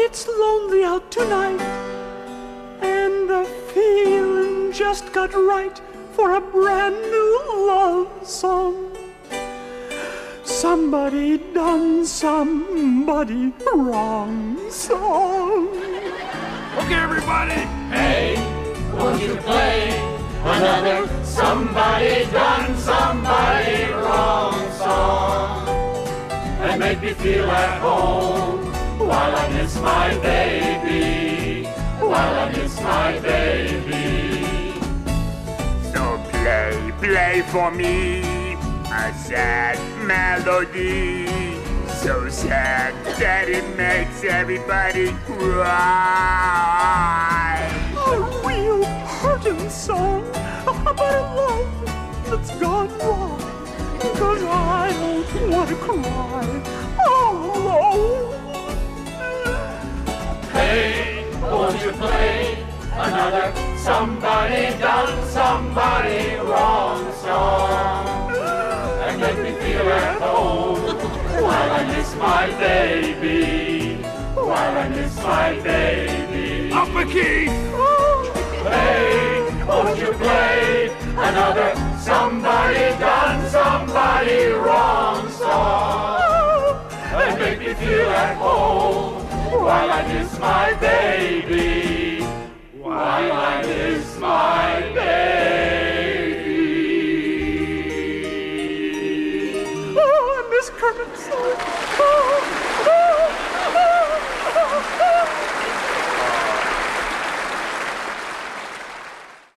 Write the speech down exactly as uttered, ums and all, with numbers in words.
it's lonely out tonight, and the feeling just got right for a brand new love song. Somebody done somebody wrong song. Okay, everybody. Hey, won't you play another somebody done somebody wrong song and make me feel at home while I miss my baby, while I miss my baby. So play, play for me a sad melody, so sad that it makes everybody cry. A real hurting song about a love that's gone wrong. Cause I don't want to cry all alone. Hey, won't you play another somebody done somebody wrong song and make me feel at home while I miss my baby, while I miss my baby. Up a key. Hey, won't you play another somebody done somebody wrong song and make me feel at home while I miss my baby,